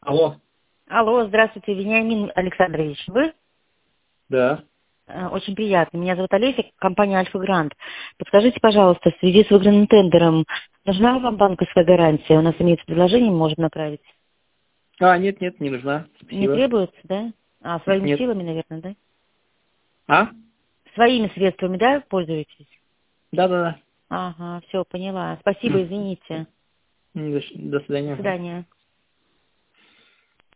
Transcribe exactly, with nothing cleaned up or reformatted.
Алло. Алло, здравствуйте, Вениамин Александрович. Вы? Да. Э, Очень приятно. Меня зовут Олеся, компания Альфа Грант. Подскажите, пожалуйста, в связи с выигранным тендером, нужна вам банковская гарантия? У нас имеется предложение, мы можем направить. А, нет, нет, не нужна. Не Спасибо. требуется, да? А, своими Нет. силами, наверное, да? А? Своими средствами, да, пользуетесь? Да-да-да. Ага, все, поняла. Спасибо, извините. М, До, до До свидания. свидания.